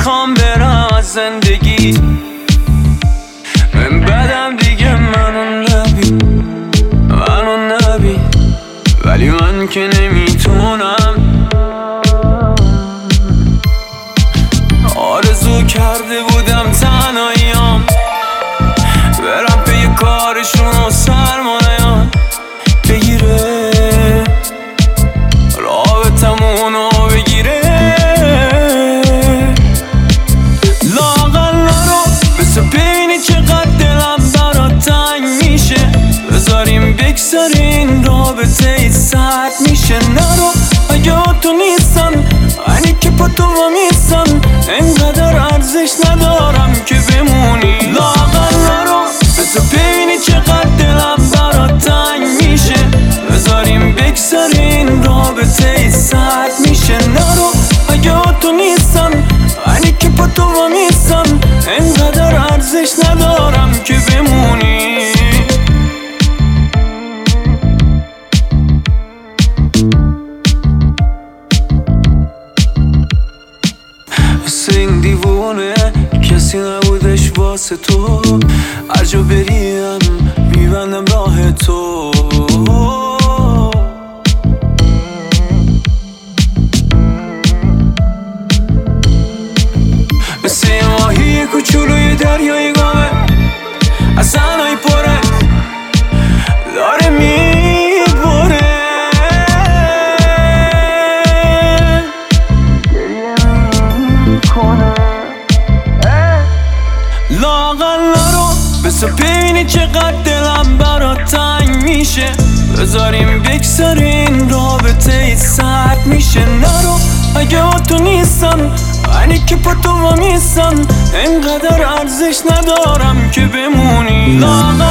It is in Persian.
میخوام برم از زندگی، من بدم دیگه منو نبی، ولی من که نمیتونم. آرزو کرده بودم تنهاییام برم پی کارشون و سرمایه‌ام بگیره، رابطمونو بگیره. لااقل نرو بس ببینی چقدر دلم برات تنگ میشه، بذاریم بگذارین رابطه ای سرد میشه. نرو اگه تو نیستن اینی که پا تو میستن، انقدر ارزش ندارم که بمونی. لااقل نرو بس ببینی چقدر دلم برات تنگ میشه، بذاریم بگذارین رابطه ای سرد میشه. نرو اگه تو نیستن اینی که پا تو میستن، انقدر ارزش ندارم که بمونی. این دیوونه کسی نبودش واسه تو، هر جا بریم میبندم راه تو. مثل یه ماهی کوچولوی دریای گامه، از زنهای پره داره میبره. لااقل نرو بس ببینی چقدر دلم برات تنگ میشه، بذاریم بگذارین رابطه ای سرد میشه. نرو اگه تو نیستن اینی که پا تو میستن، انقدر ارزش ندارم که بمونی. لااقل